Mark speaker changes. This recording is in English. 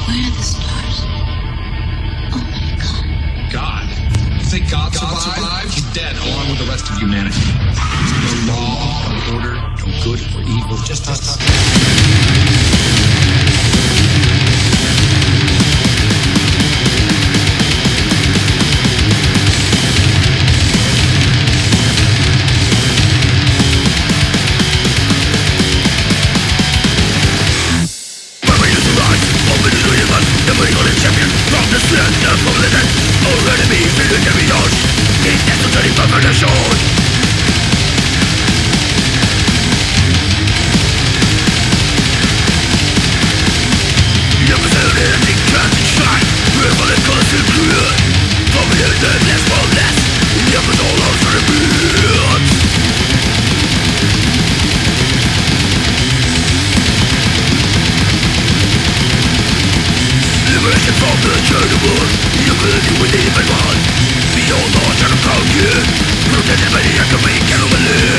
Speaker 1: Where are the stars? Oh my God.
Speaker 2: God? You think God survived? He's dead along with the rest of humanity. There's no law, no order, no good or evil, just us.
Speaker 3: Beyond all shadow of you, protect everybody I can make it